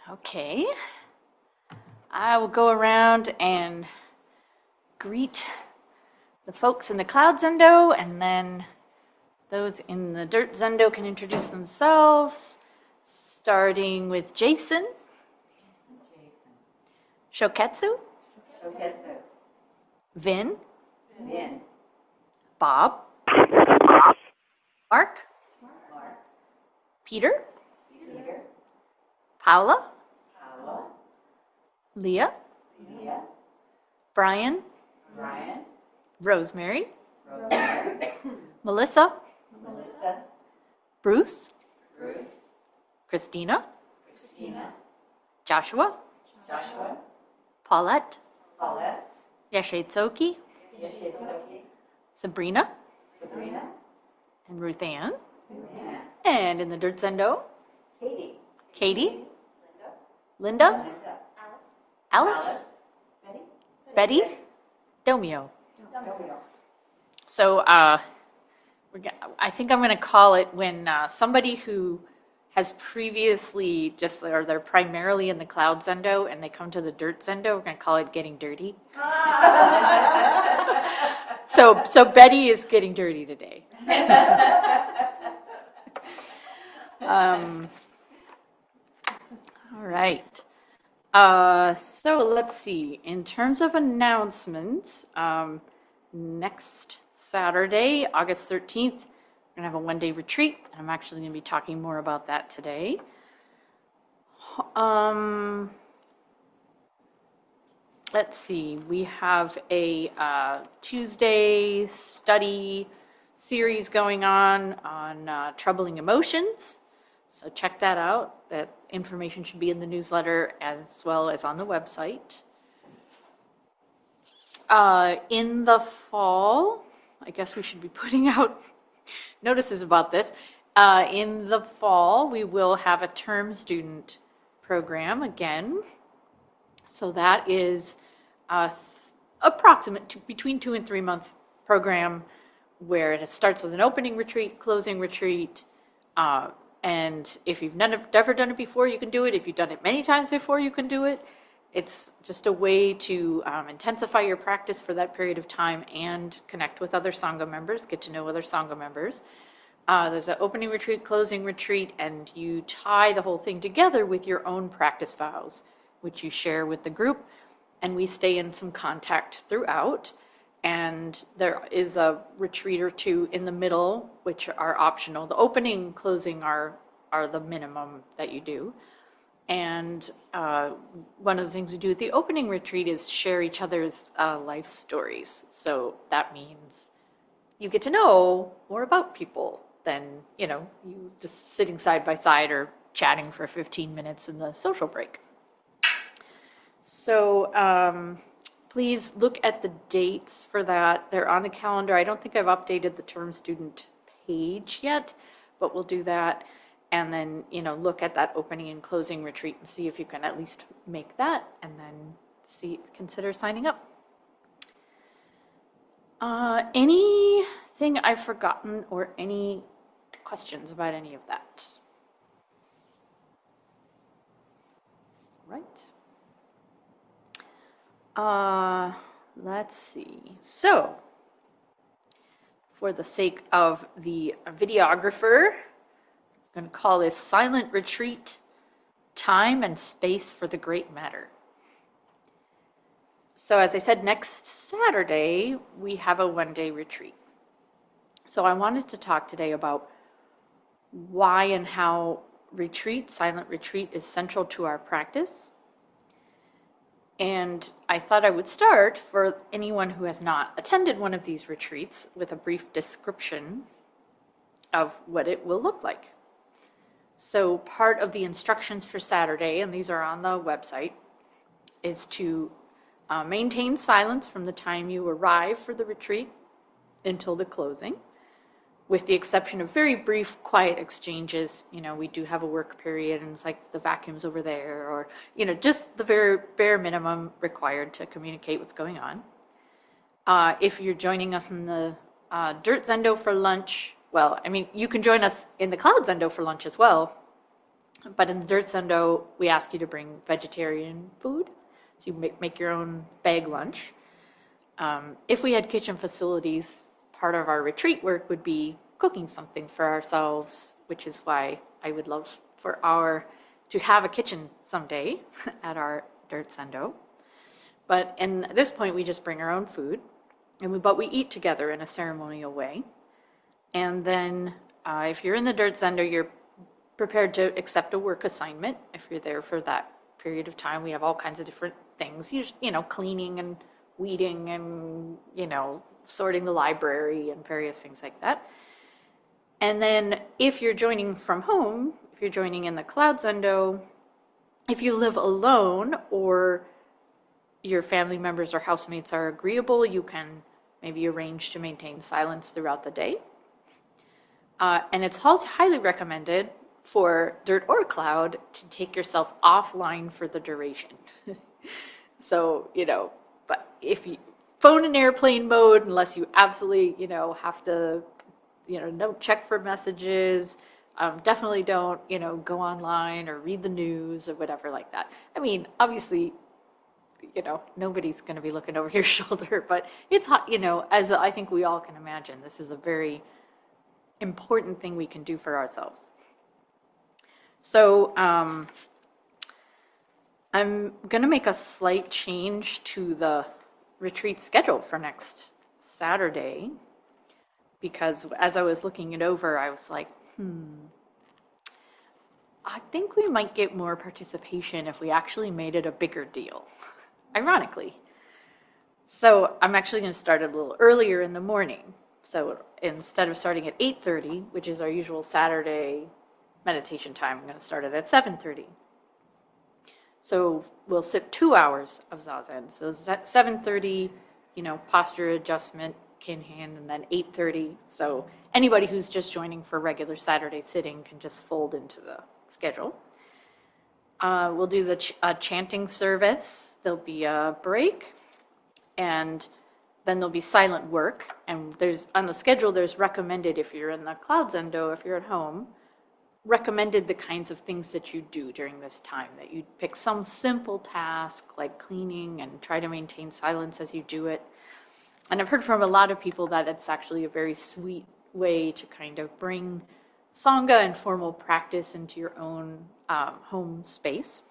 Okay, I will go around and greet the folks in the Cloud Zendo, and then those in the Dirt Zendo can introduce themselves, starting with Jason. Shoketsu. Vin. Bob. Mark. Peter. Paula. Leah. Brian. Rosemary. Melissa. Bruce. Christina. Joshua. Paulette. Yeshetsoki. Sabrina. And Ruth Ann. And in the Dirt Zendo, Katie. Linda. Alice. Betty. Domio. So I think I'm going to call it when somebody who has previously or they're primarily in the Cloud Zendo and they come to the Dirt Zendo, we're going to call it getting dirty. So Betty is getting dirty today. All right. So let's see. In terms of announcements, next Saturday, August 13th, we're going to have a one-day retreat. I'm actually going to be talking more about that today. Let's see. We have a Tuesday study series going on troubling emotions. So check that out. That information should be in the newsletter as well as on the website. In the fall, I guess we should be putting out notices about this. In the fall, we will have a term student program again. So that is approximate between 2 and 3 month program where it starts with an opening retreat, closing retreat, and if you've never done it before, you can do it. If you've done it many times before, you can do it. It's just a way to intensify your practice for that period of time and connect with other Sangha members, get to know other Sangha members. There's an opening retreat, closing retreat, and you tie the whole thing together with your own practice vows, which you share with the group, and we stay in some contact throughout. And there is a retreat or two in the middle, which are optional. The opening and closing are the minimum that you do. And one of the things we do at the opening retreat is share each other's life stories. So that means you get to know more about people than, you just sitting side by side or chatting for 15 minutes in the social break. So please look at the dates for that. They're on the calendar. I don't think I've updated the term student page yet, but we'll do that. And then, look at that opening and closing retreat and see if you can at least make that, and then consider signing up. Anything I've forgotten or any questions about any of that? Right. Let's see. So, for the sake of the videographer, I'm going to call this Silent Retreat, Time and Space for the Great Matter. So as I said, next Saturday, we have a one-day retreat. So I wanted to talk today about why and how silent retreat is central to our practice. And I thought I would start, for anyone who has not attended one of these retreats, with a brief description of what it will look like. So part of the instructions for Saturday, and these are on the website, is to maintain silence from the time you arrive for the retreat until the closing, with the exception of very brief, quiet exchanges. We do have a work period, and it's like the vacuum's over there, or, just the very bare minimum required to communicate what's going on. If you're joining us in the Dirt Zendo for lunch, you can join us in the Cloud Zendo for lunch as well. But in the Dirt Zendo, we ask you to bring vegetarian food. So you make your own bag lunch. If we had kitchen facilities, part of our retreat work would be cooking something for ourselves, which is why I would love to have a kitchen someday at our Dirt Zendo. But at this point, we just bring our own food, but we eat together in a ceremonial way. And then if you're in the Dirt Zendo, you're prepared to accept a work assignment if you're there for that period of time. We have all kinds of different things, cleaning and weeding and, sorting the library and various things like that. And then if you're joining from home, if you're joining in the Cloud Zendo, if you live alone or your family members or housemates are agreeable, you can maybe arrange to maintain silence throughout the day. And it's highly recommended for Dirt or Cloud to take yourself offline for the duration. So, but if you phone in airplane mode, unless you absolutely, have to, don't check for messages, definitely don't, go online or read the news or whatever like that. I mean, obviously, nobody's going to be looking over your shoulder, but it's hot, as I think we all can imagine, this is a very important thing we can do for ourselves. So I'm going to make a slight change to the retreat schedule for next Saturday, because as I was looking it over, I was like, I think we might get more participation if we actually made it a bigger deal, ironically. So I'm actually going to start a little earlier in the morning. So instead of starting at 8:30, which is our usual Saturday meditation time, I'm going to start it at 7:30. So we'll sit 2 hours of Zazen. So 7:30, posture adjustment, kin hand, and then 8:30. So anybody who's just joining for regular Saturday sitting can just fold into the schedule. We'll do the chanting service. There'll be a break, and then there'll be silent work. And on the schedule, there's recommended, if you're in the Cloud Zendo, if you're at home, recommended the kinds of things that you do during this time, that you pick some simple task like cleaning and try to maintain silence as you do it. And I've heard from a lot of people that it's actually a very sweet way to kind of bring Sangha and formal practice into your own home space.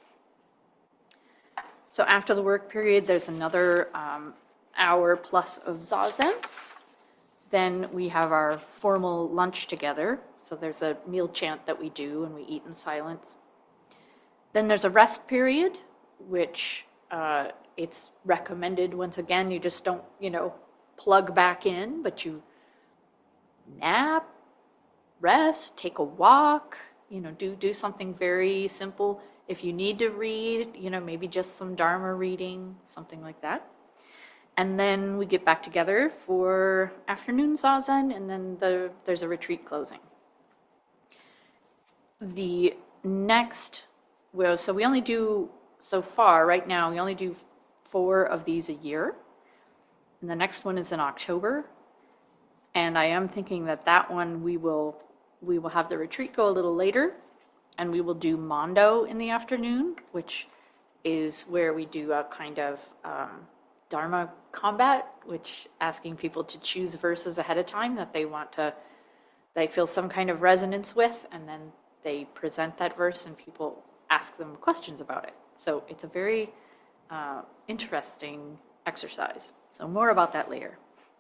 So after the work period, there's another hour plus of Zazen. Then we have our formal lunch together. So there's a meal chant that we do and we eat in silence. Then there's a rest period, which it's recommended, once again, you just don't, plug back in, but you nap, rest, take a walk, do something very simple. If you need to read, maybe just some Dharma reading, something like that. And then we get back together for afternoon Zazen, and then there's a retreat closing. The next, so we only do, so far, right now, we only do 4 of these a year. And the next one is in October. And I am thinking that one we will have the retreat go a little later, and we will do Mondo in the afternoon, which is where we do a kind of Dharma combat, which asking people to choose verses ahead of time that they feel some kind of resonance with, and then they present that verse and people ask them questions about it. So it's a very interesting exercise. So more about that later.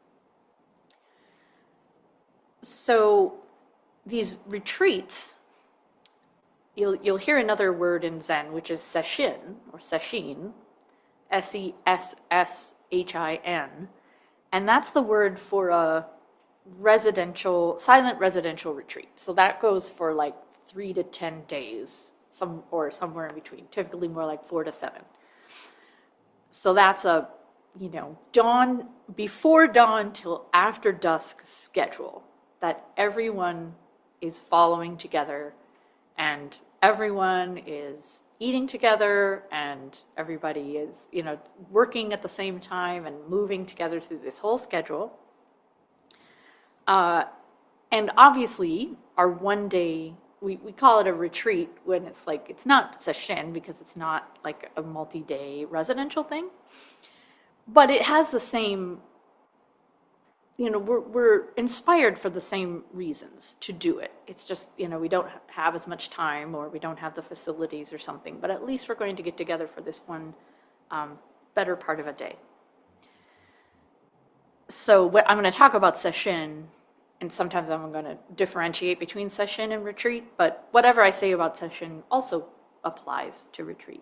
So these retreats, you'll hear another word in Zen, which is sesshin, or sesshin, S-E-S-S-H-I-N, and that's the word for a silent residential retreat. So that goes for like 3 to 10 days, somewhere in between, typically more like 4 to 7. So that's a, before dawn till after dusk schedule that everyone is following together, and everyone is eating together, and everybody is, working at the same time and moving together through this whole schedule. And obviously, our one-day we call it a retreat when it's like, it's not sesshin because it's not like a multi-day residential thing, but it has the same, we're inspired for the same reasons to do it. It's just, we don't have as much time or we don't have the facilities or something, but at least we're going to get together for this one better part of a day. So I'm going to talk about sesshin, and sometimes I'm going to differentiate between sesshin and retreat, but whatever I say about sesshin also applies to retreat.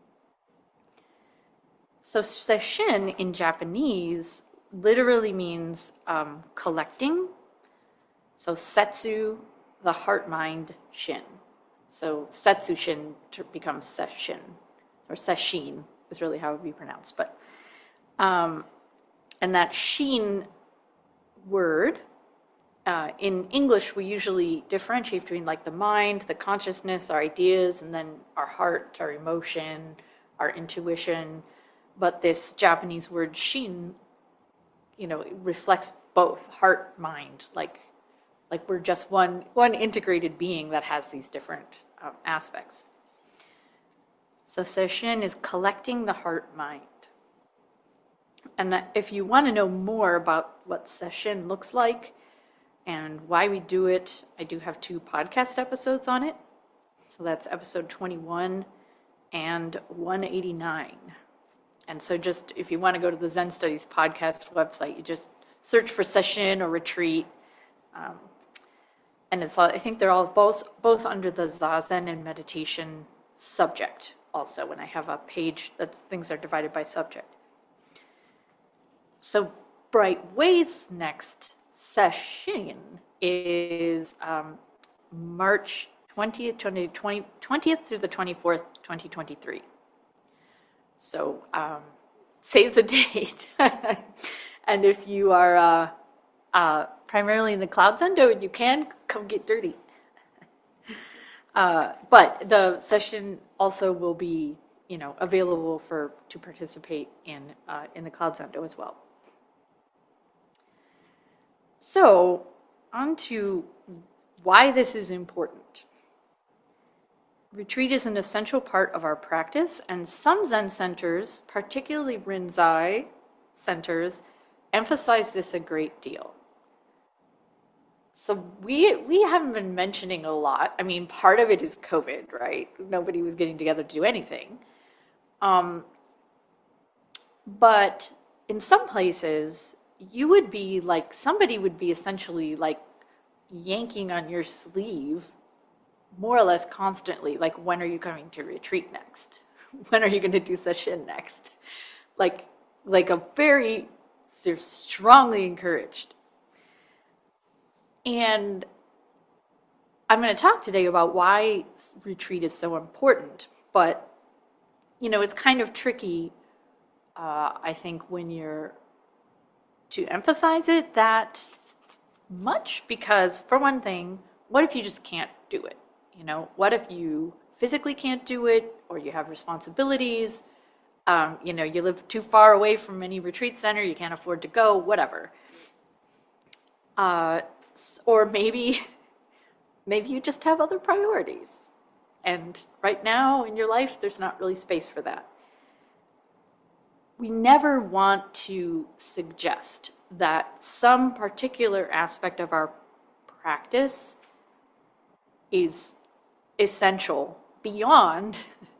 So sesshin in Japanese literally means collecting. So setsu, the heart, mind, shin. So setsu shin becomes sesshin, or sesshin is really how it would be pronounced. But and that shin word, in English, we usually differentiate between like the mind, the consciousness, our ideas, and then our heart, our emotion, our intuition. But this Japanese word shin, it reflects both heart, mind, like we're just one integrated being that has these different aspects. So sesshin is collecting the heart, mind. And if you want to know more about what sesshin looks like and why we do it, I do have 2 podcast episodes on it. So that's episode 21 and 189. And so just if you want to go to the Zen Studies podcast website, you just search for sesshin or retreat. And I think they're all both under the Zazen and meditation subject also, when I have a page that things are divided by subject. So Bright Way's next session is March 20th through the 24th, 2023. So save the date. And if you are primarily in the Cloud Zendo, you can come get dirty. But the session also will be, available to participate in the Cloud Zendo as well. So, on to why this is important. Retreat is an essential part of our practice, and some Zen centers, particularly Rinzai centers, emphasize this a great deal. So we haven't been mentioning a lot. I mean, part of it is COVID, right? Nobody was getting together to do anything. But in some places, you would be like, somebody would be essentially like yanking on your sleeve more or less constantly, like, when are you coming to retreat next? When are you going to do sesshin next? Like a very strongly encouraged. And I'm going to talk today about why retreat is so important, but, it's kind of tricky, I think, when you're to emphasize it that much, because for one thing, what if you just can't do it? What if you physically can't do it, or you have responsibilities, you live too far away from any retreat center, you can't afford to go, whatever. Or maybe you just have other priorities. And right now in your life, there's not really space for that. We never want to suggest that some particular aspect of our practice is essential beyond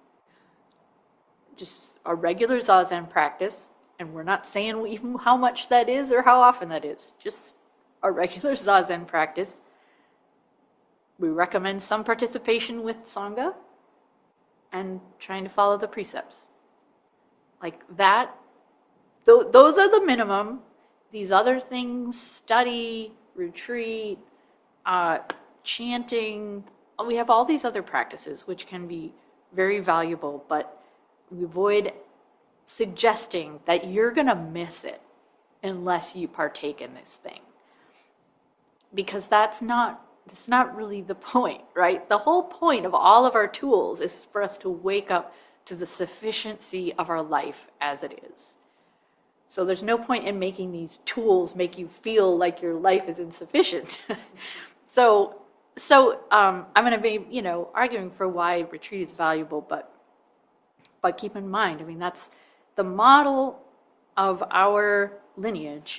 just a regular Zazen practice. And we're not saying even how much that is or how often that is, just a regular Zazen practice. We recommend some participation with Sangha and trying to follow the precepts. Like that, those are the minimum. These other things, study, retreat, chanting, we have all these other practices which can be very valuable, but we avoid suggesting that you're going to miss it unless you partake in this thing. Because that's not really the point, right? The whole point of all of our tools is for us to wake up to the sufficiency of our life as it is. So there's no point in making these tools make you feel like your life is insufficient. So So I'm going to be, arguing for why retreat is valuable, but keep in mind, I mean, that's the model of our lineage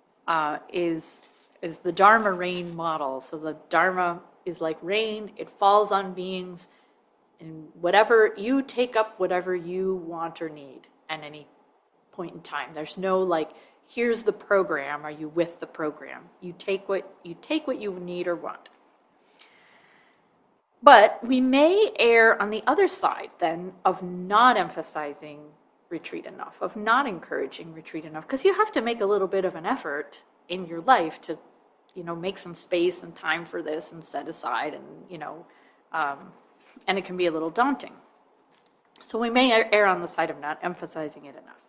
is the Dharma rain model. So the Dharma is like rain; it falls on beings, and whatever you take up, whatever you want or need at any point in time. There's no like, here's the program. Are you with the program? You take what you need or want. But we may err on the other side then of not emphasizing retreat enough, of not encouraging retreat enough, because you have to make a little bit of an effort in your life to, make some space and time for this and set aside, and it can be a little daunting. So we may err on the side of not emphasizing it enough.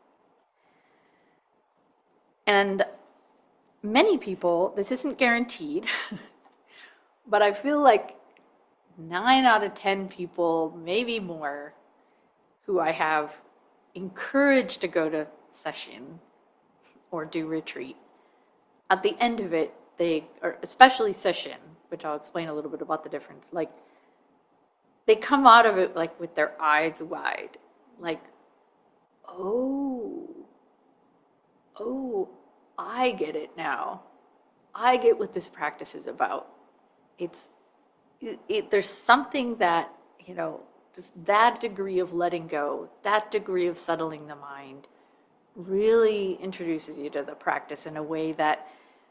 And many people, this isn't guaranteed, but I feel like 9 out of 10 people, maybe more, who I have encouraged to go to session or do retreat, at the end of it, or especially session, which I'll explain a little bit about the difference, like they come out of it like with their eyes wide, like, oh, I get it now. I get what this practice is about. There's something that, just that degree of letting go, that degree of settling the mind really introduces you to the practice in a way that,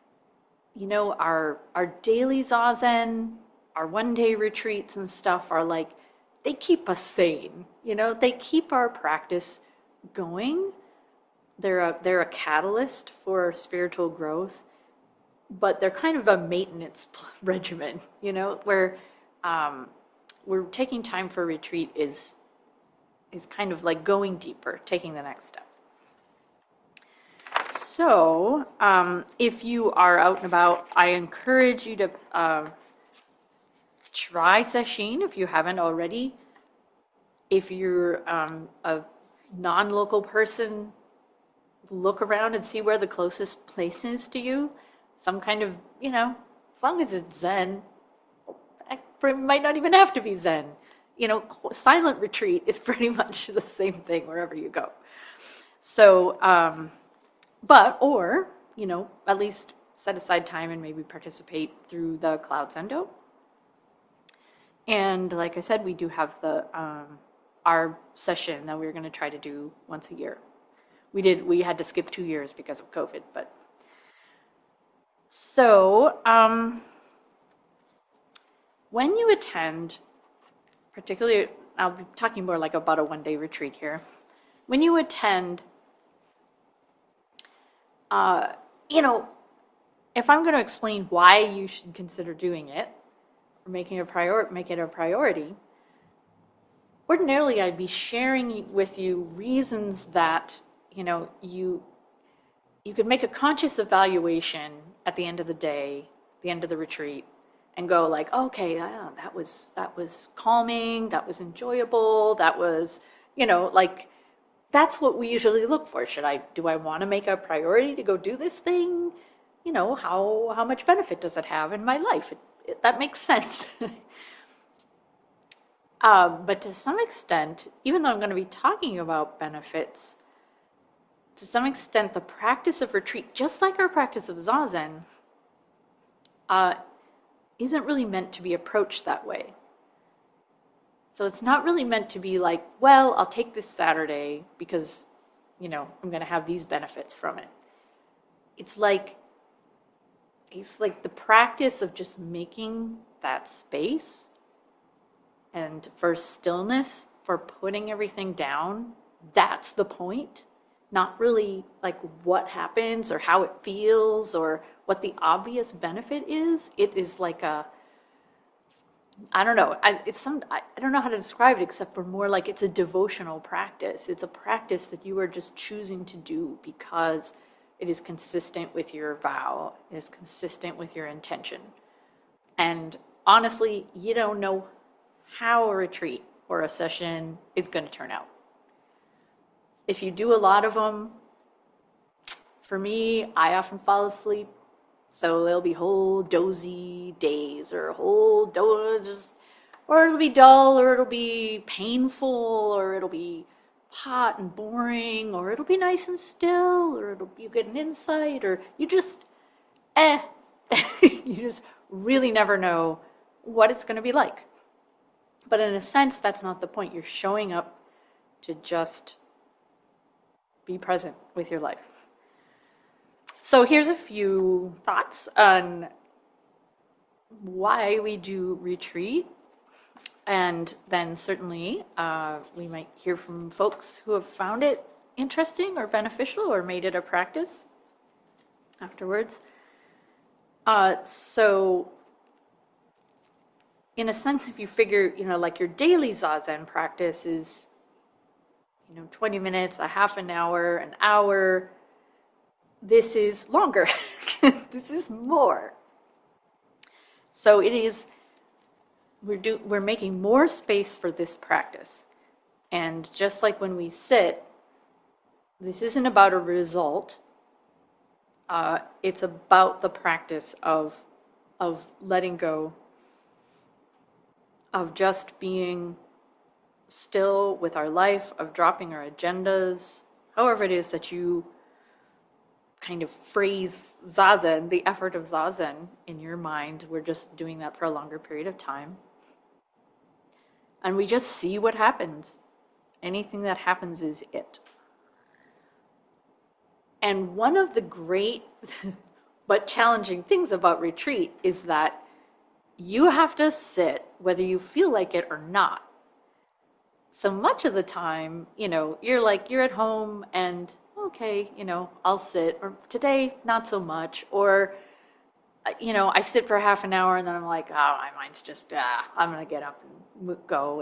our daily Zazen, our one-day retreats and stuff are like, they keep us sane, they keep our practice going. They're a catalyst for spiritual growth, but they're kind of a maintenance regimen, where we're taking time for retreat is kind of like going deeper, taking the next step. So if you are out and about, I encourage you to try sesshin if you haven't already. If you're a non-local person, look around and see where the closest place is to you. Some kind of, as long as it's Zen, it might not even have to be Zen. Silent retreat is pretty much the same thing wherever you go. So, at least set aside time and maybe participate through the Cloud Zendo. And like I said, we do have our session that we're going to try to do once a year. We had to skip 2 years because of COVID, but so when you attend, particularly, I'll be talking more like about a one-day retreat here. When you attend, if I'm going to explain why you should consider doing it or make it a priority, ordinarily I'd be sharing with you reasons that you could make a conscious evaluation at the end of the day, the end of the retreat, and go like, okay, that was calming, that was enjoyable, that was, that's what we usually look for. Do I want to make a priority to go do this thing? How much benefit does it have in my life? That makes sense. But to some extent, even though I'm going to be talking about benefits, to some extent, the practice of retreat, just like our practice of Zazen, isn't really meant to be approached that way. So it's not really meant to be like, well, I'll take this Saturday because, I'm going to have these benefits from it. It's like the practice of just making that space and for stillness, for putting everything down. That's the point. Not really like what happens or how it feels or what the obvious benefit is. It is like I don't know. I don't know how to describe it except for more like it's a devotional practice. It's a practice that you are just choosing to do because it is consistent with your vow. It is consistent with your intention. And honestly, you don't know how a retreat or a session is going to turn out. If you do a lot of them, for me, I often fall asleep. So there'll be whole dozy days, or or it'll be dull, or it'll be painful, or it'll be hot and boring, or it'll be nice and still, or you get an insight, or you just you just really never know what it's going to be like. But in a sense, that's not the point. You're showing up to just be present with your life. So here's a few thoughts on why we do retreat. And then certainly we might hear from folks who have found it interesting or beneficial or made it a practice afterwards. So in a sense, if you figure, like your daily Zazen practice is, 20 minutes, a half an hour, this is longer. This is more. So it is, we're making more space for this practice. And just like when we sit, this isn't about a result. It's about the practice of letting go, of just being still with our life, of dropping our agendas, however it is that you kind of phrase Zazen, the effort of Zazen in your mind. We're just doing that for a longer period of time. And we just see what happens. Anything that happens is it. And one of the great but challenging things about retreat is that you have to sit whether you feel like it or not. So much of the time, you're at home and okay, I'll sit, or today, not so much, or, I sit for half an hour and then I'm like, oh, my mind's just, I'm going to get up and go.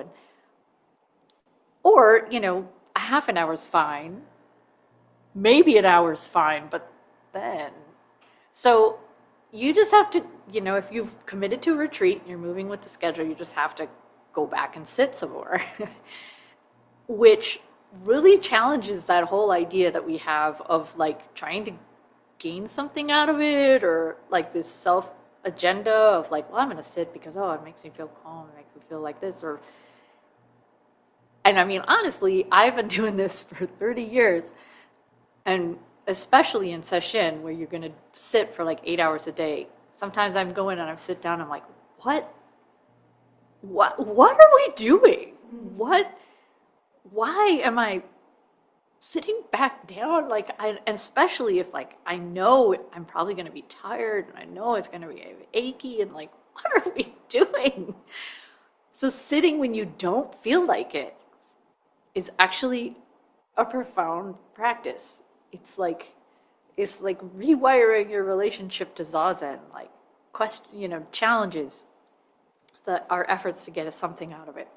Or, a half an hour's fine, maybe an hour's fine, but then, so you just have to, if you've committed to a retreat, you're moving with the schedule, you just have to go back and sit some more, which really challenges that whole idea that we have of like trying to gain something out of it, or like this self agenda of like, well, I'm going to sit because, it makes me feel calm, it makes me feel like this, and I mean, honestly, I've been doing this for 30 years, and especially in sesshin, where you're going to sit for like 8 hours a day. Sometimes I'm going and I sit down, I'm like, what are we doing? Why am I sitting back down? And especially if I know I'm probably going to be tired, and I know it's going to be achy, and what are we doing? So sitting when you don't feel like it is actually a profound practice. It's like rewiring your relationship to Zazen, challenges our efforts to get something out of it.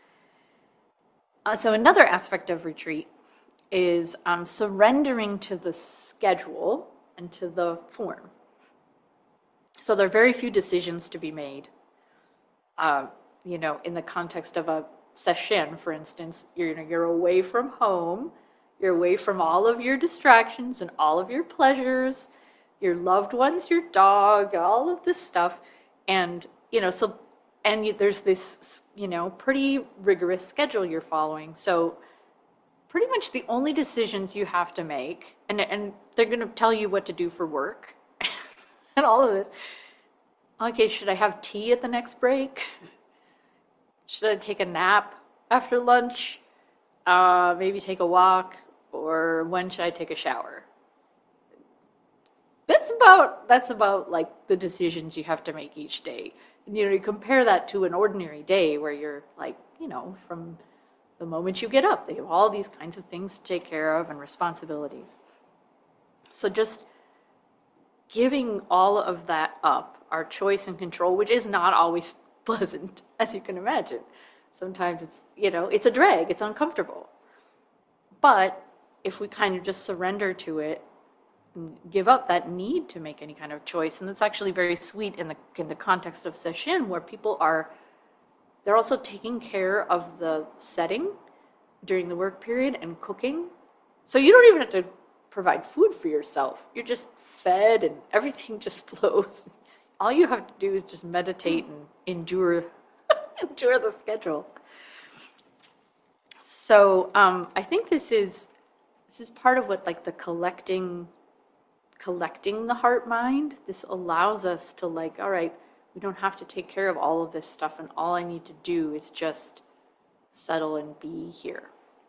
So another aspect of retreat is surrendering to the schedule and to the form. So there are very few decisions to be made. In the context of a sesshin, for instance, you're away from home, you're away from all of your distractions and all of your pleasures, your loved ones, your dog, all of this stuff, and there's this, pretty rigorous schedule you're following. So pretty much the only decisions you have to make, and they're going to tell you what to do for work and all of this. Okay, should I have tea at the next break? Should I take a nap after lunch? Maybe take a walk? Or when should I take a shower? That's about like the decisions you have to make each day. And, you compare that to an ordinary day where you're from the moment you get up, they have all these kinds of things to take care of and responsibilities. So just giving all of that up, our choice and control, which is not always pleasant, as you can imagine. Sometimes it's, it's a drag, it's uncomfortable. But if we kind of just surrender to it and give up that need to make any kind of choice, and it's actually very sweet in the context of sesshin, where people they're also taking care of the setting during the work period and cooking. So you don't even have to provide food for yourself. You're just fed and everything just flows. All you have to do is just meditate and endure endure the schedule. So I think this is part of what, like, the collecting the heart mind. This allows us to, like, all right, we don't have to take care of all of this stuff, and all I need to do is just settle and be here.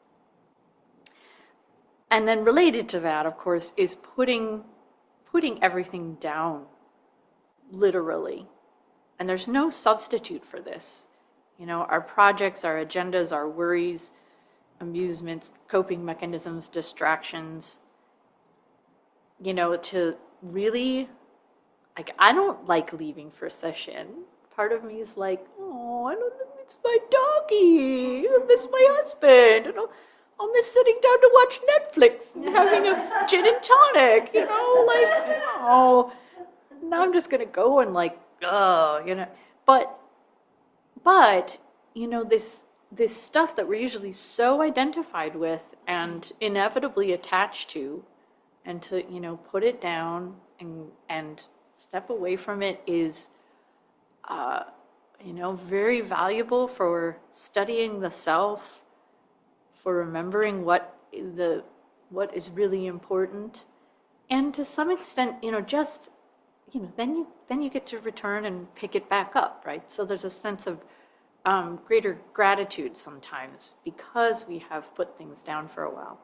And then related to that, of course, is putting everything down, literally. And there's no substitute for this. You know, our projects, our agendas, our worries, amusements, coping mechanisms, distractions, you know, to really, like, I don't like leaving for a session. Part of me is like, oh, I don't miss my doggy, I miss my husband, and I'll miss sitting down to watch Netflix and having a gin and tonic, you know, like, oh, now I'm just gonna go and, like, oh, you know, but, you know, this stuff that we're usually so identified with and inevitably attached to, and to, you know, put it down and step away from it is, you know, very valuable for studying the self, for remembering what is really important, and to some extent, you know, just, you know, then you get to return and pick it back up, right? So there's a sense of greater gratitude sometimes because we have put things down for a while.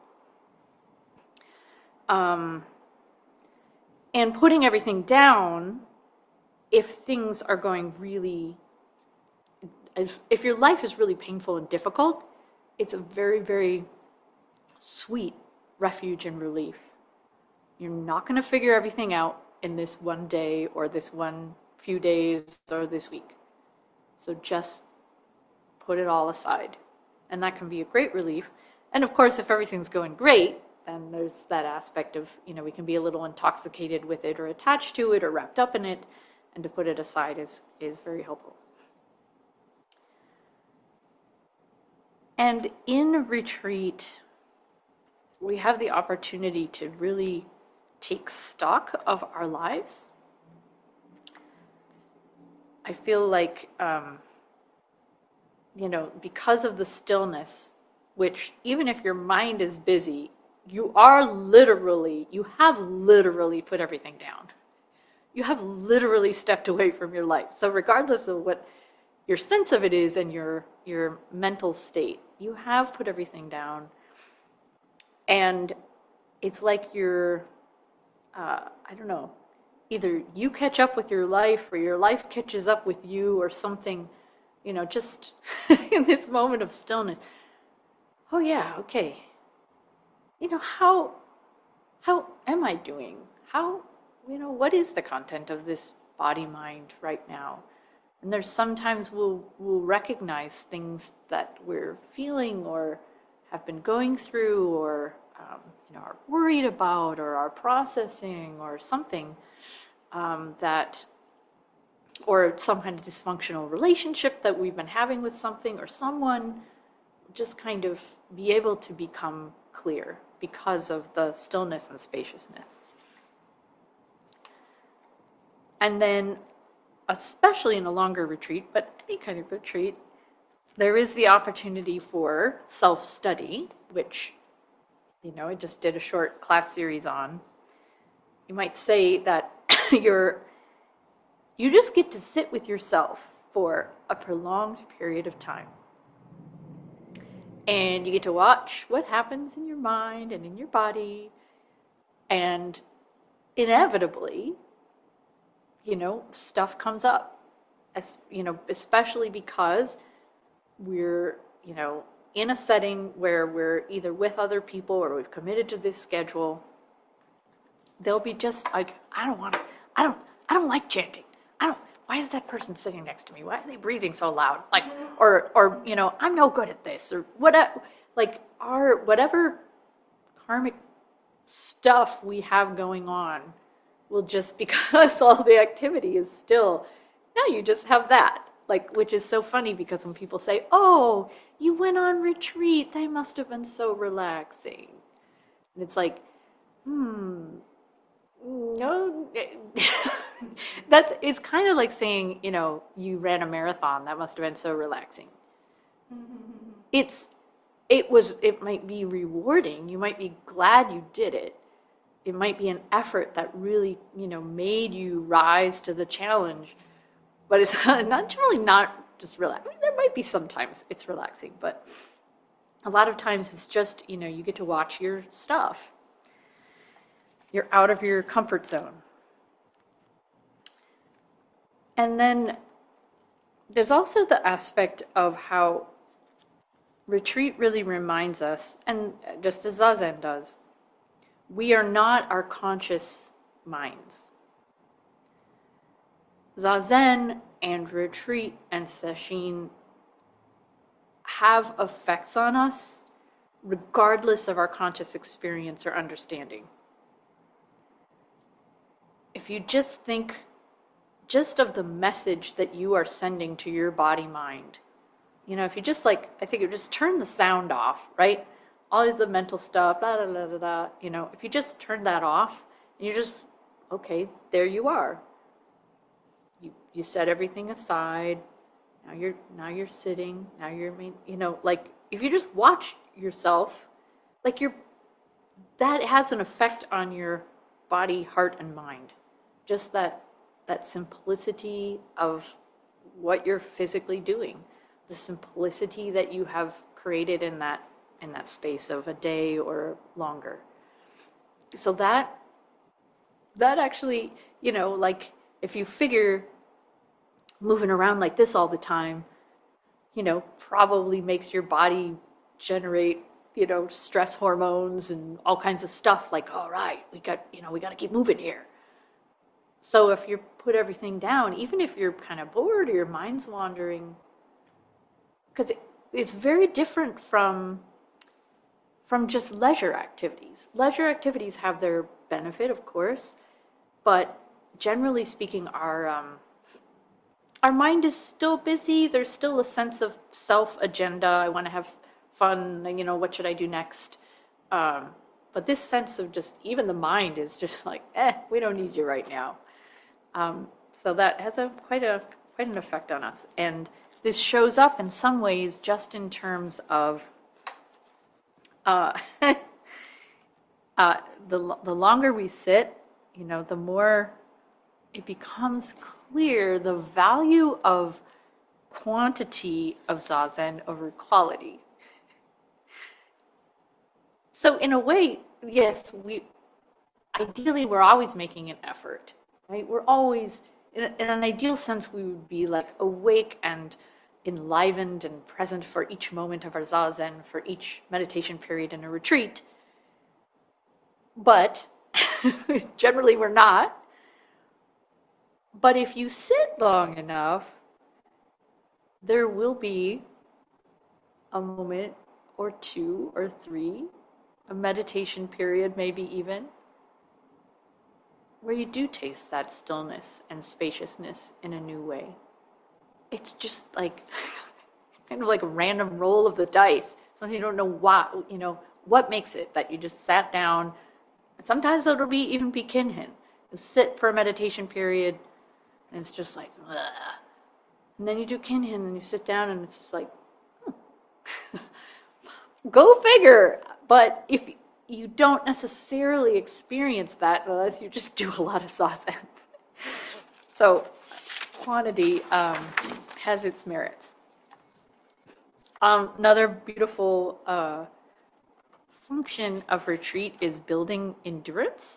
And putting everything down, if things are going really, if your life is really painful and difficult, it's a very, very sweet refuge and relief. You're not going to figure everything out in this one day or this one few days or this week. So just put it all aside. And that can be a great relief. And of course, if everything's going great, then there's that aspect of, you know, we can be a little intoxicated with it or attached to it or wrapped up in it. And to put it aside is very helpful. And in retreat, we have the opportunity to really take stock of our lives. I feel like, you know, because of the stillness, which even if your mind is busy, you have literally put everything down. You have literally stepped away from your life. So regardless of what your sense of it is and your mental state, you have put everything down. And it's like you're, I don't know, either you catch up with your life or your life catches up with you or something, you know, just in this moment of stillness. Oh yeah, okay. You know, how am I doing? How, you know, what is the content of this body-mind right now? And there's sometimes we'll recognize things that we're feeling or have been going through or, you know, are worried about or are processing or something that, or some kind of dysfunctional relationship that we've been having with something or someone, just kind of be able to become clear because of the stillness and spaciousness. And then, especially in a longer retreat, but any kind of retreat, there is the opportunity for self-study, which, you know, I just did a short class series on. You might say that you just get to sit with yourself for a prolonged period of time. And you get to watch what happens in your mind and in your body. And inevitably, you know, stuff comes up, as, you know, especially because we're, you know, in a setting where we're either with other people or we've committed to this schedule. They'll be just like, I don't like chanting. Why is that person sitting next to me? Why are they breathing so loud? Like, or, you know, I'm no good at this, or whatever, like whatever karmic stuff we have going on will just, because all the activity is still, now you just have that, like, which is so funny because when people say, oh, you went on retreat, they must have been so relaxing. And it's like, No, it's kind of like saying, you ran a marathon. That must have been so relaxing. It's, it might be rewarding. You might be glad you did it. It might be an effort that really, made you rise to the challenge. But it's not generally not just relaxing. I mean, there might be sometimes it's relaxing, but a lot of times it's just, you get to watch your stuff. You're out of your comfort zone. And then there's also the aspect of how retreat really reminds us, and just as Zazen does, we are not our conscious minds. Zazen and retreat and sesshin have effects on us regardless of our conscious experience or understanding. If you just think just of the message that you are sending to your body mind, if you just I think you just turn the sound off, right? All of the mental stuff, if you just turn that off, and you just, okay, there you are. You set everything aside. Now you're sitting. Now you're, if you just watch yourself, that has an effect on your body, heart, and mind. Just that simplicity of what you're physically doing, the simplicity that you have created in that space of a day or longer. So that actually, if you figure moving around like this all the time, probably makes your body generate, stress hormones and all kinds of stuff, like, all right, we got to keep moving here. So if you put everything down, even if you're kind of bored or your mind's wandering, because it's very different from just leisure activities. Leisure activities have their benefit, of course, but generally speaking, our mind is still busy. There's still a sense of self-agenda. I want to have fun, what should I do next? But this sense of just, even the mind is just like, we don't need you right now. So that has quite an effect on us. And this shows up in some ways just in terms of the longer we sit, the more it becomes clear the value of quantity of Zazen over quality. So in a way, yes, ideally we're always making an effort, right? We're always, in an ideal sense, we would be awake and enlivened and present for each moment of our Zazen, for each meditation period in a retreat. But generally we're not. But if you sit long enough, there will be a moment or two or three, a meditation period maybe even, where you do taste that stillness and spaciousness in a new way. It's just kind of like a random roll of the dice. Something you don't know what makes it that you just sat down. Sometimes it'll even be kinhin. You sit for a meditation period, and it's just like, ugh. And then you do kinhin, and you sit down, and it's just like, go figure. But if you don't necessarily experience that unless you just do a lot of Zazen. So quantity has its merits. Another beautiful function of retreat is building endurance.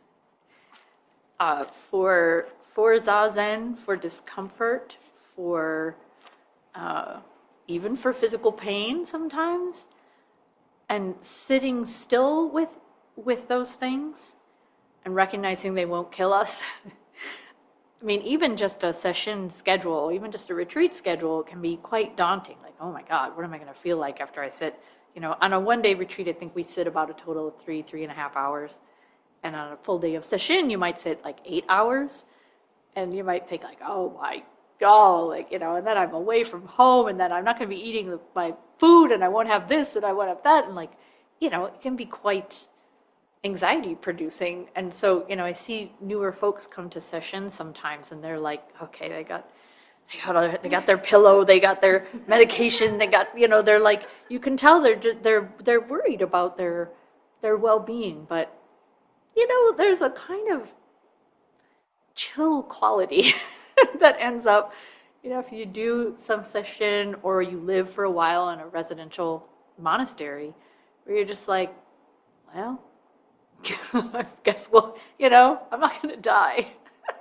For Zazen, for discomfort, for even for physical pain sometimes, and sitting still with those things and recognizing they won't kill us. I mean, even just a session schedule, even just a retreat schedule can be quite daunting. Like, oh my God, what am I going to feel like after I sit? On a one-day retreat, I think we sit about a total of 3.5 hours. And on a full day of session, you might sit 8 hours. And you might think oh my God, and then I'm away from home, and then I'm not going to be eating my food, and I won't have this, and I won't have that. And it can be quite anxiety producing. And so, I see newer folks come to sessions sometimes and they're like, okay, they got their pillow, they got their medication, they got, they're like, you can tell they're worried about their well-being, but there's a kind of chill quality that ends up, if you do some session or you live for a while in a residential monastery where you're just like, well, I guess I'm not going to die.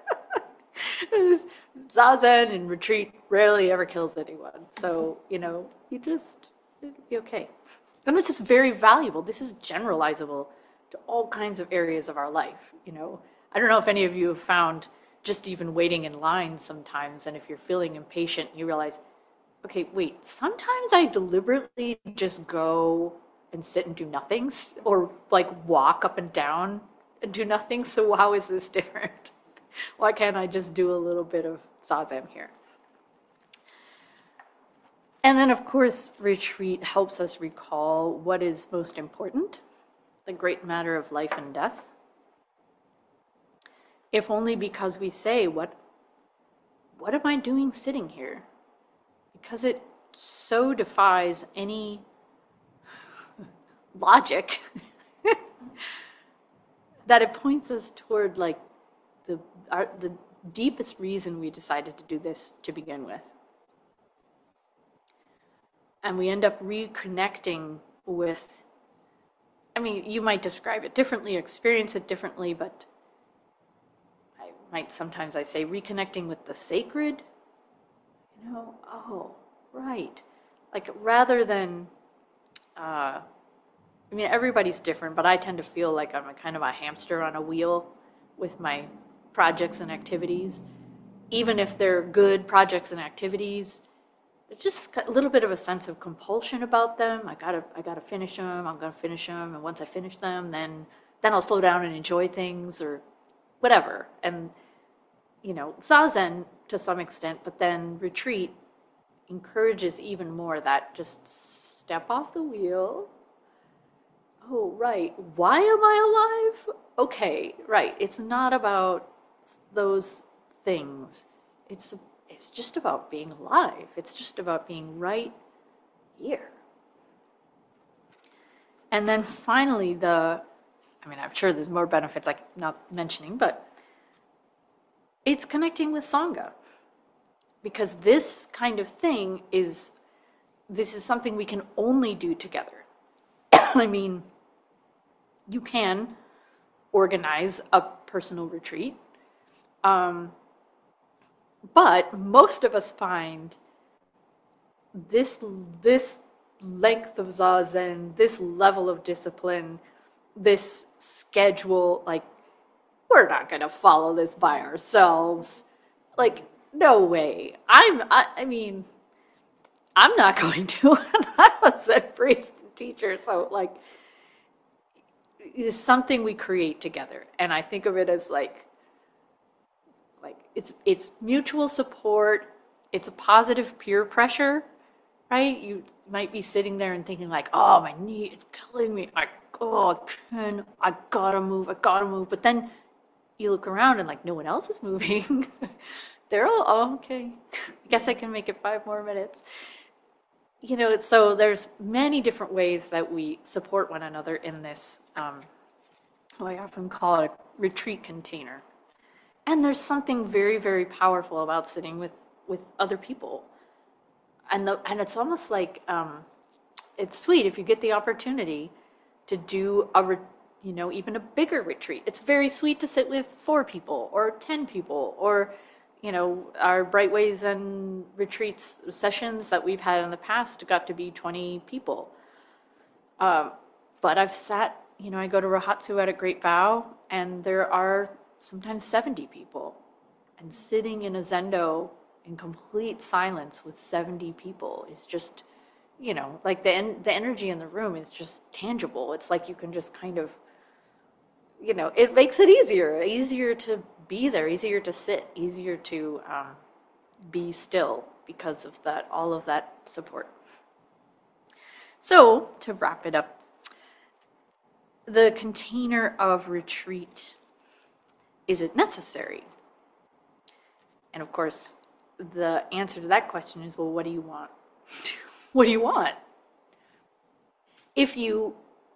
Zazen and retreat rarely ever kills anyone. So, it'll be okay. And this is very valuable. This is generalizable to all kinds of areas of our life. I don't know if any of you have found just even waiting in line sometimes, and if you're feeling impatient, you realize, okay, wait, sometimes I deliberately just go and sit and do nothing, or like walk up and down and do nothing. So how is this different? Why can't I just do a little bit of zazen here? And then, of course, retreat helps us recall what is most important, the great matter of life and death. If only because we say, what am I doing sitting here? Because it so defies any logic that it points us toward like the deepest reason we decided to do this to begin with. And we end up reconnecting with, you might describe it differently, experience it differently, but sometimes I say reconnecting with the sacred, oh, right. Like rather than, everybody's different, but I tend to feel like I'm kind of a hamster on a wheel with my projects and activities. Even if they're good projects and activities, there's just a little bit of a sense of compulsion about them. I gotta finish them. I'm gonna finish them, and once I finish them, then I'll slow down and enjoy things or whatever. And zazen to some extent, but then retreat encourages even more that just step off the wheel. Oh, right. Why am I alive? Okay, right. It's not about those things. It's just about being alive. It's just about being right here. And then finally, I'm sure there's more benefits I'm not mentioning, but it's connecting with Sangha. Because this kind of thing this is something we can only do together. You can organize a personal retreat, but most of us find this length of zazen, this level of discipline, this schedule, like, we're not going to follow this by ourselves. Like, no way. I'm not going to. I'm a Zen priest and teacher, so like, it's something we create together. And I think of it as like it's mutual support. It's a positive peer pressure, right? You might be sitting there and thinking like, oh, my knee is killing me. I gotta move. But then you look around and like no one else is moving. They're all, oh, okay. I guess I can make it 5 more minutes. So there's many different ways that we support one another in this, I often call it a retreat container. And there's something very, very powerful about sitting with other people. And it's almost like, it's sweet if you get the opportunity to do even a bigger retreat. It's very sweet to sit with 4 people or 10 people or, our Brightways and retreats sessions that we've had in the past got to be 20 people. But I've sat, I go to Rohatsu at a Great Vow, and there are sometimes 70 people. And sitting in a zendo in complete silence with 70 people is just, like the energy in the room is just tangible. It's like you can just kind of, it makes it easier to be there, easier to sit, easier to be still because of all of that support. So to wrap it up, the container of retreat, is it necessary? And of course, the answer to that question is, well, what do you want? What do you want? If you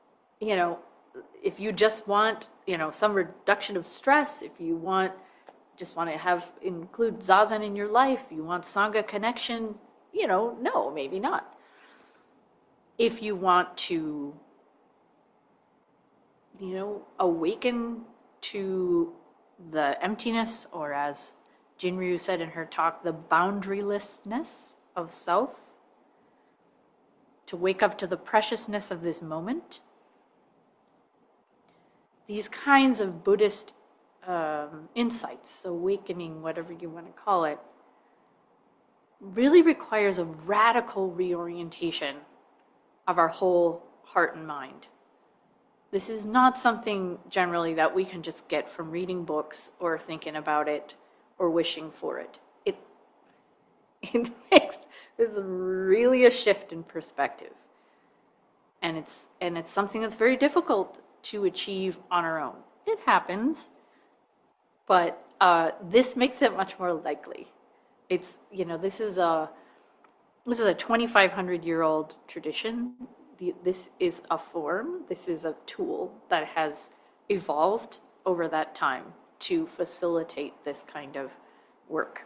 just want, some reduction of stress, if you just want to include Zazen in your life, you want Sangha connection, no, maybe not. If you want to, awaken to the emptiness, or as Jinryu said in her talk, the boundarylessness of self, to wake up to the preciousness of this moment. These kinds of Buddhist insights, awakening, whatever you want to call it, really requires a radical reorientation of our whole heart and mind. This is not something generally that we can just get from reading books or thinking about it or wishing for it. It makes this really a shift in perspective. And it's something that's very difficult to achieve on our own. It happens, but this makes it much more likely. It's, this is a 2,500-year-old tradition. This is a form, this is a tool that has evolved over that time to facilitate this kind of work.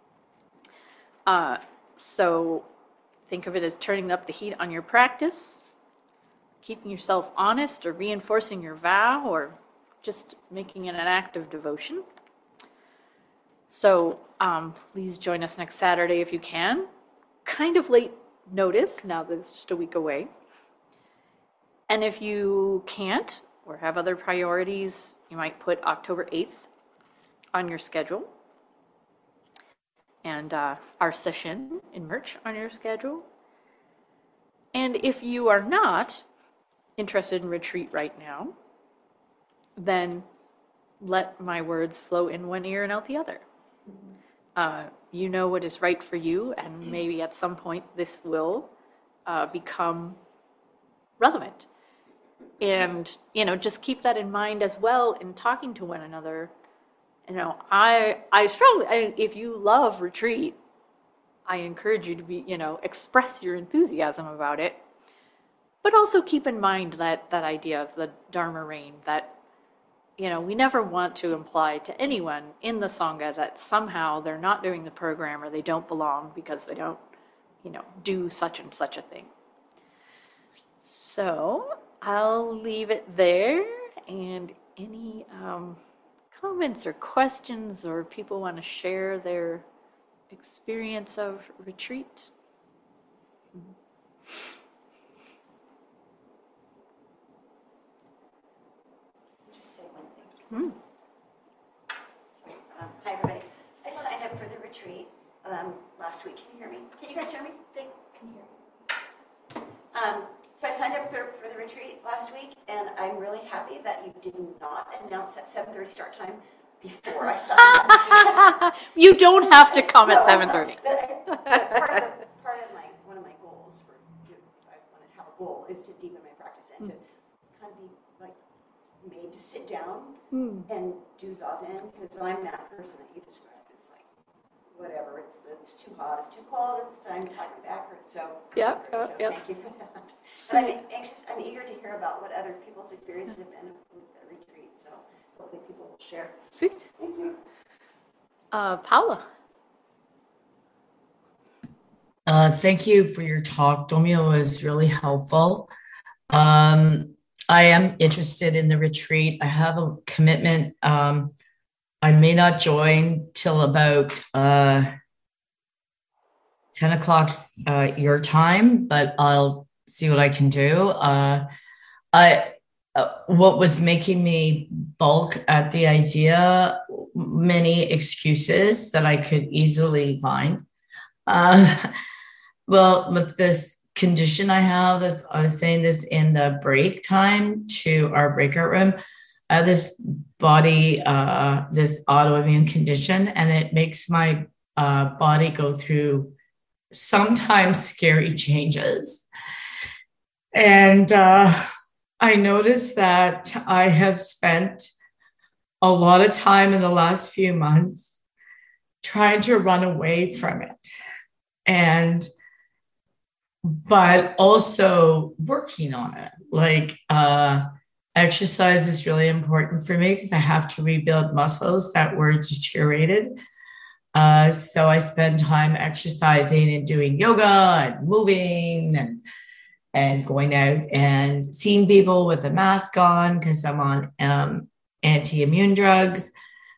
So think of it as turning up the heat on your practice, keeping yourself honest, or reinforcing your vow, or just making it an act of devotion. So please join us next Saturday if you can. Kind of late notice, now that it's just a week away. And if you can't, or have other priorities, you might put October 8th on your schedule, and our session in March on your schedule. And if you are not interested in retreat right now, then let my words flow in one ear and out the other. You know what is right for you, and maybe at some point this will become relevant. And, just keep that in mind as well in talking to one another. I strongly, if you love retreat, I encourage you to express your enthusiasm about it. But also keep in mind that idea of the Dharma reign, that, we never want to imply to anyone in the Sangha that somehow they're not doing the program or they don't belong because they don't, do such and such a thing. So I'll leave it there, and any comments or questions, or people want to share their experience of retreat? Just say one thing. Hi, everybody. I signed up for the retreat last week. Can you hear me? Can you guys hear me? They can hear you. So I signed up for the retreat last week, and I'm really happy that you did not announce that 7:30 start time before I signed up. You don't have to come at 7:30. Part of one of my goals if I want to have a goal is to deepen my practice and to kind of be made to sit down and do Zazen, because I'm that person that you described. It's like, whatever, it's too hot, it's too cold, it's time to have my back hurt. So, thank you for that. But I'm eager to hear about what other people's experiences have been with the retreat. So hopefully people will share. Sweet. Thank you. Paula. Thank you for your talk. Domyo was really helpful. I am interested in the retreat. I have a commitment. I may not join till about 10 o'clock your time, but I'll see what I can do. What was making me balk at the idea, many excuses that I could easily find. Well, with this condition I have, I was saying this in the break time to our breakout room, I have this body, this autoimmune condition, and it makes my body go through sometimes scary changes. And I I noticed that I have spent a lot of time in the last few months trying to run away from it. And but also working on it. Like exercise is really important for me because I have to rebuild muscles that were deteriorated. So I spend time exercising and doing yoga and moving and going out and seeing people with a mask on because I'm on anti-immune drugs.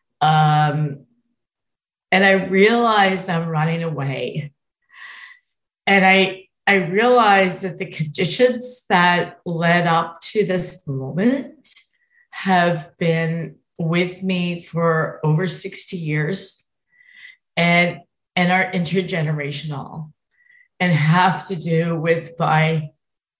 And I realized I'm running away. And I realized that the conditions that led up to this moment have been with me for over 60 years and are intergenerational and have to do with my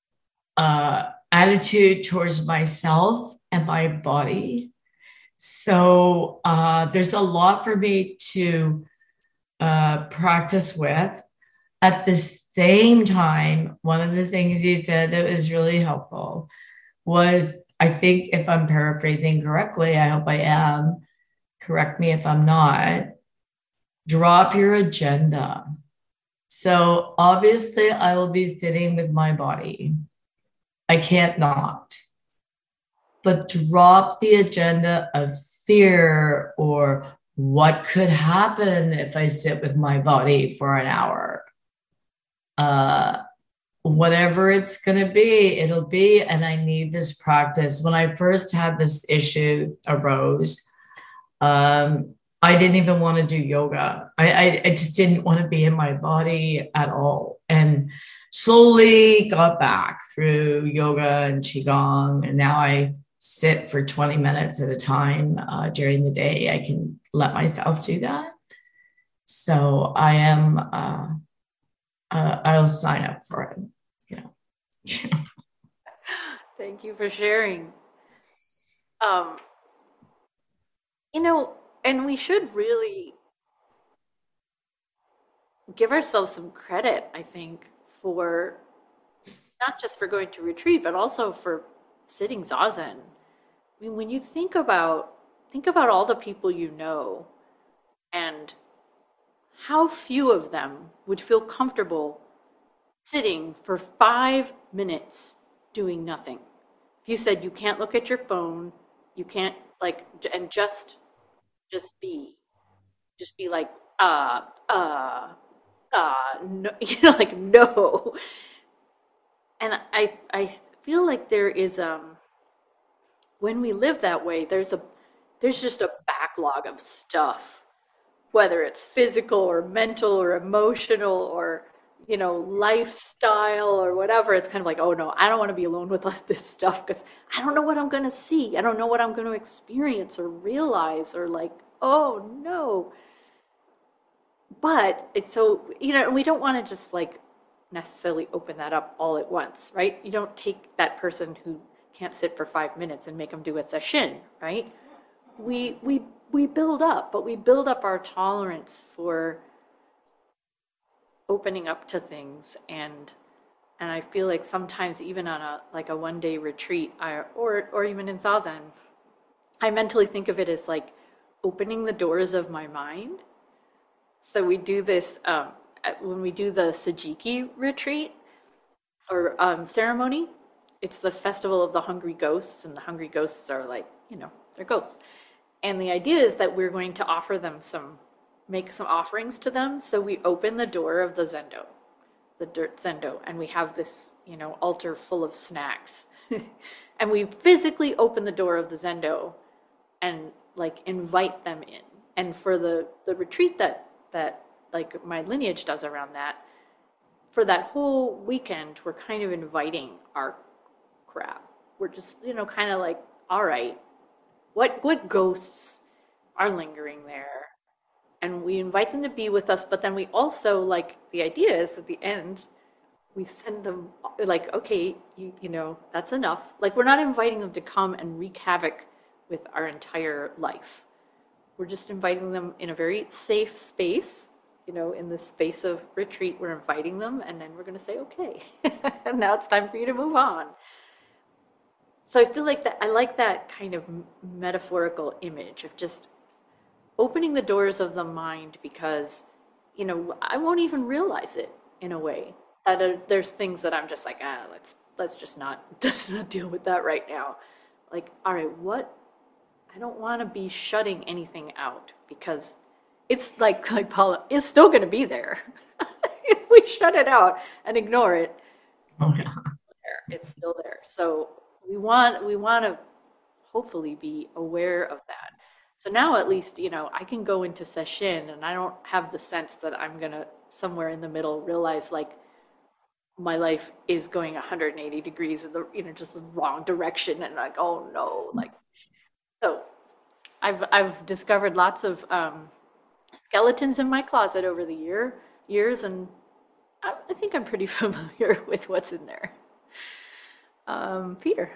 attitude towards myself and my body. So there's a lot for me to practice with. At the same time, one of the things you said that was really helpful was, I think if I'm paraphrasing correctly, I hope I am, correct me if I'm not, drop your agenda. So obviously I will be sitting with my body. I can't not. But drop the agenda of fear or what could happen if I sit with my body for an hour. Whatever it's going to be, it'll be. And I need this practice. When I first had this issue arose, I didn't even want to do yoga. I just didn't want to be in my body at all. And slowly got back through yoga and qigong. And now I sit for 20 minutes at a time during the day. I can let myself do that. So I am, I'll sign up for it. Yeah. Thank you for sharing. And we should really give ourselves some credit, I think, for not just for going to retreat, but also for sitting zazen. I mean, when you think about all the people you know and how few of them would feel comfortable sitting for 5 minutes doing nothing. If you said you can't look at your phone, you can't and just be, like, no, like no. And I feel like there is when we live that way, there's just a backlog of stuff, whether it's physical or mental or emotional or lifestyle or whatever. It's kind of like, oh no, I don't want to be alone with this stuff because I don't know what I'm going to see. I don't know what I'm going to experience or realize, or like, oh no. But it's so, we don't want to just like necessarily open that up all at once, right? You don't take that person who can't sit for 5 minutes and make them do a session, right? We build up, but we build up our tolerance for opening up to things, and I feel like sometimes even on a 1 day retreat, or even in zazen, I mentally think of it as like opening the doors of my mind. So we do this when we do the Sajiki retreat or ceremony. It's the festival of the hungry ghosts, and the hungry ghosts are like, they're ghosts. And the idea is that we're going to make some offerings to them. So we open the door of the zendo, the dirt zendo, and we have this, altar full of snacks. And we physically open the door of the zendo and like invite them in. And for the retreat that like my lineage does around that, for that whole weekend, we're kind of inviting our crap. We're just, kind of like, all right, what ghosts are lingering there? And we invite them to be with us, but then we also, like, the idea is at the end, we send them, like, okay, that's enough. Like, we're not inviting them to come and wreak havoc with our entire life. We're just inviting them in a very safe space, in the space of retreat. We're inviting them, and then we're going to say, okay, now it's time for you to move on. So I feel like that, I like that kind of metaphorical image of just opening the doors of the mind because, I won't even realize it in a way. That there's things that I'm just like, let's just not, let's not deal with that right now. Like, all right, what? I don't want to be shutting anything out because it's like Paula, it's still going to be there. If we shut it out and ignore it, Oh, yeah. it's still there. So we want to hopefully be aware of that. So now at least, I can go into session and I don't have the sense that I'm gonna somewhere in the middle realize like my life is going 180 degrees in the, just the wrong direction and like, oh no, like so I've discovered lots of skeletons in my closet over the years, and I think I'm pretty familiar with what's in there. Peter.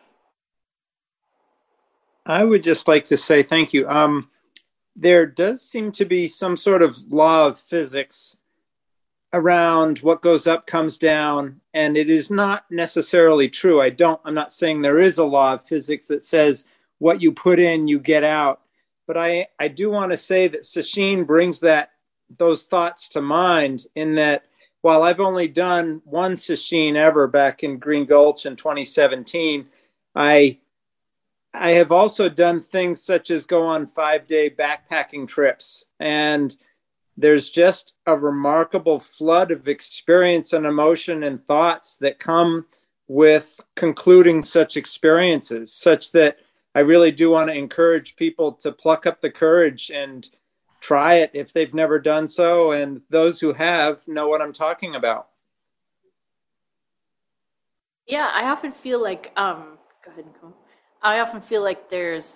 I would just like to say thank you. There does seem to be some sort of law of physics around what goes up comes down, and it is not necessarily true. I'm not saying there is a law of physics that says what you put in, you get out. But I do want to say that Sesshin brings those thoughts to mind in that while I've only done one Sesshin ever back in Green Gulch in 2017, I have also done things such as go on 5-day backpacking trips. And there's just a remarkable flood of experience and emotion and thoughts that come with concluding such experiences, such that I really do want to encourage people to pluck up the courage and try it if they've never done so. And those who have know what I'm talking about. Yeah, I often feel like go ahead and go. I often feel like there's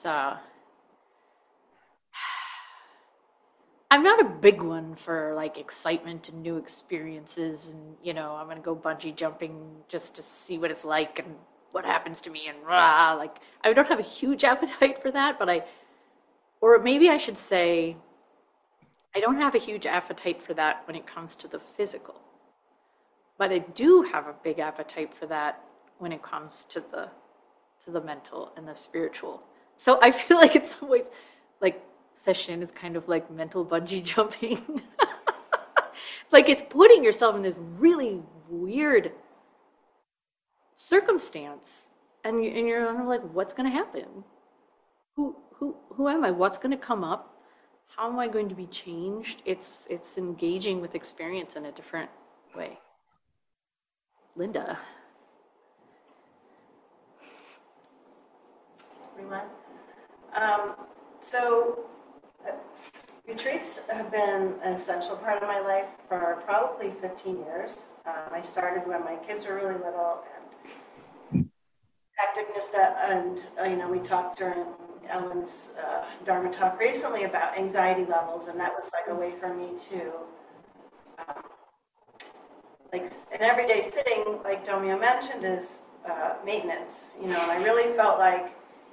I'm not a big one for like excitement and new experiences and I'm gonna go bungee jumping just to see what it's like and what happens to me and rah, like I don't have a huge appetite for that, but or maybe I should say I don't have a huge appetite for that when it comes to the physical. But I do have a big appetite for that when it comes to the mental and the spiritual. So I feel like in some ways, like session is kind of like mental bungee jumping. Like it's putting yourself in this really weird circumstance, and you're kind of like, what's going to happen? Who am I? What's going to come up? How am I going to be changed? It's engaging with experience in a different way. Linda. Everyone. So retreats have been an essential part of my life for probably 15 years. I started when my kids were really little, and activeness we talked during Ellen's Dharma talk recently about anxiety levels, and that was like a way for me to like an everyday sitting, like Domio mentioned, is maintenance, and I really felt like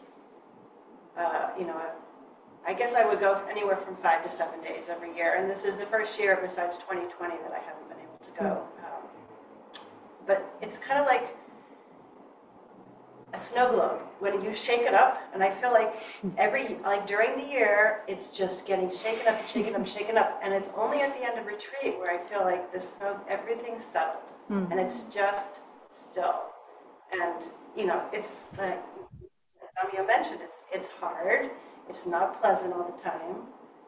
I guess I would go anywhere from 5 to 7 days every year, and this is the first year besides 2020 that I haven't been able to go. But it's kind of like a snow globe when you shake it up, and I feel like during the year it's just getting shaken up and shaken up and shaken up, and it's only at the end of retreat where I feel like everything's settled and it's just still, and it's like Namia mentioned, it's hard, it's not pleasant all the time.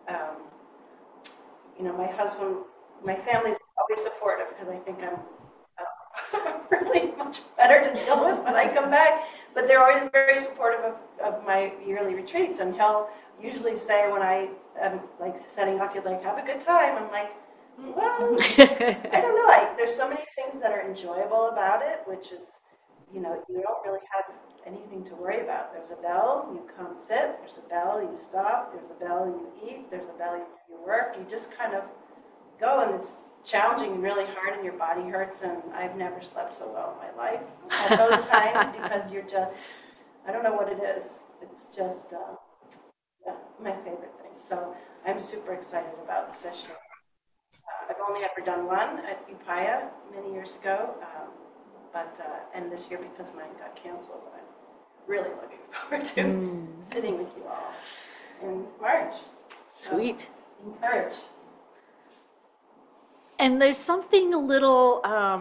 My family's always supportive because I think I'm really much better to deal with when I come back. But they're always very supportive of my yearly retreats. And he'll usually say when I am like setting off, he'll like, have a good time. I'm like, well, I don't know. There's so many things that are enjoyable about it, which is, you don't really have anything to worry about. There's a bell, you come sit. There's a bell, you stop. There's a bell, you eat. There's a bell, you work. You just kind of go, and it's challenging and really hard, and your body hurts, and I've never slept so well in my life at those times because you're just, I don't know what it is. It's just, my favorite thing. So I'm super excited about the session. I've only ever done one at Upaya many years ago, and this year because mine got canceled, really looking forward to sitting with you all in March. Sweet. Encourage. And there's something a little,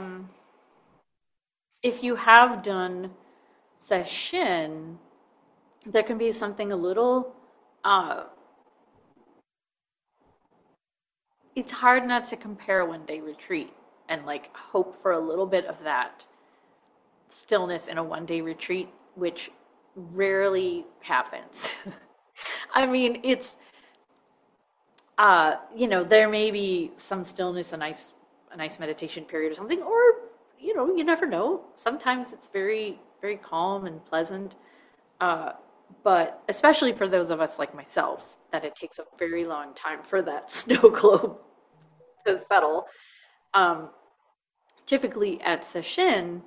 if you have done session, there can be something a little, it's hard not to compare a one-day retreat and like hope for a little bit of that stillness in a one-day retreat, which rarely happens. I mean, it's, there may be some stillness, a nice meditation period or something, or, you never know. Sometimes it's very, very calm and pleasant. But especially for those of us like myself, that it takes a very long time for that snow globe to settle. Typically at sesshin,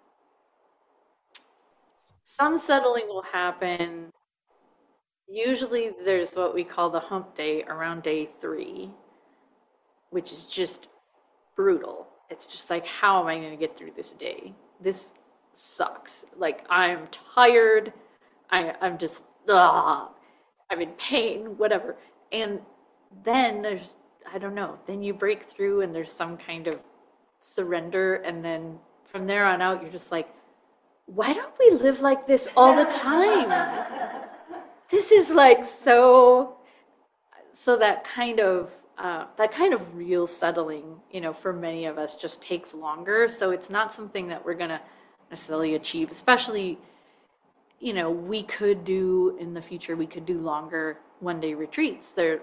some settling will happen. Usually there's what we call the hump day around day 3, which is just brutal. It's just like, how am I going to get through this day? This sucks. Like, I'm tired. I'm just, I'm in pain, whatever. And then there's, I don't know, then you break through and there's some kind of surrender. And then from there on out, you're just like, why don't we live like this all the time? This is like so that kind of real settling, for many of us just takes longer. So it's not something that we're going to necessarily achieve, especially, we could do in the future, we could do longer one-day retreats. There,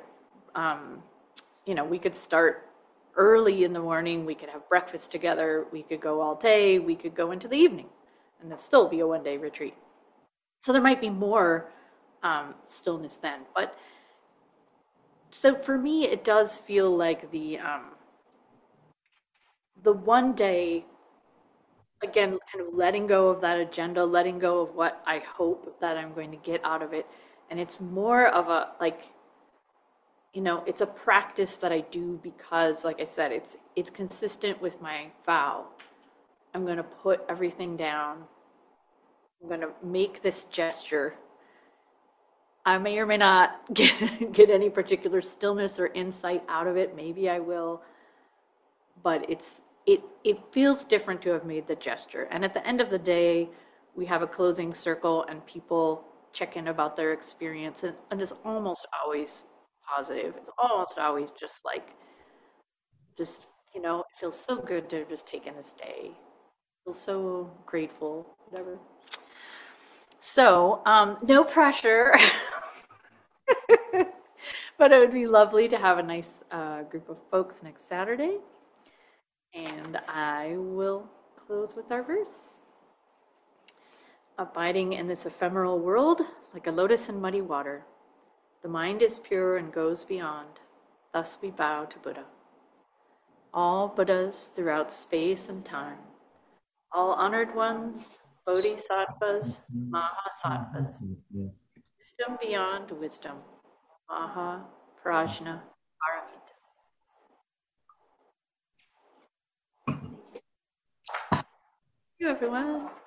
we could start early in the morning, we could have breakfast together, we could go all day, we could go into the evening, and it'd still be a one-day retreat. So there might be more stillness then. But so for me, it does feel like the one day, again, kind of letting go of that agenda, letting go of what I hope that I'm going to get out of it. And it's more of a, like, it's a practice that I do because, like I said, it's consistent with my vow. I'm going to put everything down. I'm going to make this gesture. I may or may not get any particular stillness or insight out of it. Maybe I will, but it feels different to have made the gesture. And at the end of the day, we have a closing circle and people check in about their experience, and it's almost always positive. It's almost always just like, it feels so good to have just taken this day. I feel so grateful, whatever. So, no pressure, but it would be lovely to have a nice group of folks next Saturday. And I will close with our verse. Abiding in this ephemeral world, like a lotus in muddy water, the mind is pure and goes beyond. Thus we bow to Buddha. All Buddhas throughout space and time, all honored ones, bodhisattvas, mahasattvas, wisdom beyond wisdom, maha prajna paramita. Thank you, everyone.